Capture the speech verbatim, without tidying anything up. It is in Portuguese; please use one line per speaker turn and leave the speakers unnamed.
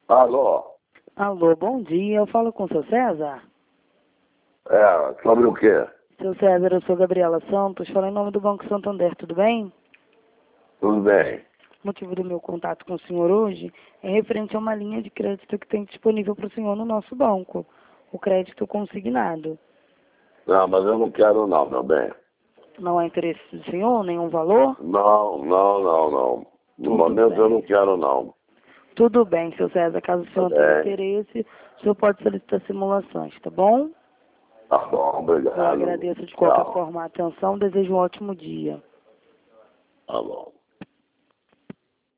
Alô?
Alô, bom dia. Eu falo com o seu César?
É, sobre o quê?
Seu César, eu sou Gabriela Santos, falo em nome do Banco Santander, tudo bem?
Tudo bem.
O motivo do meu contato com o senhor hoje é referente a uma linha de crédito que tem disponível para o senhor no nosso banco, o crédito consignado.
Não, mas eu não quero não, meu bem.
Não há interesse do senhor, nenhum valor?
Não, não, não, não. No
Tudo
momento
bem.
eu não quero não.
Tudo bem, seu César. Caso o
Tá
senhor tenha
bem.
interesse, o senhor pode solicitar simulações, tá bom?
Tá bom,
Eu
obrigado.
agradeço de qualquer
Tchau.
forma a atenção, desejo um ótimo dia.
Tá bom.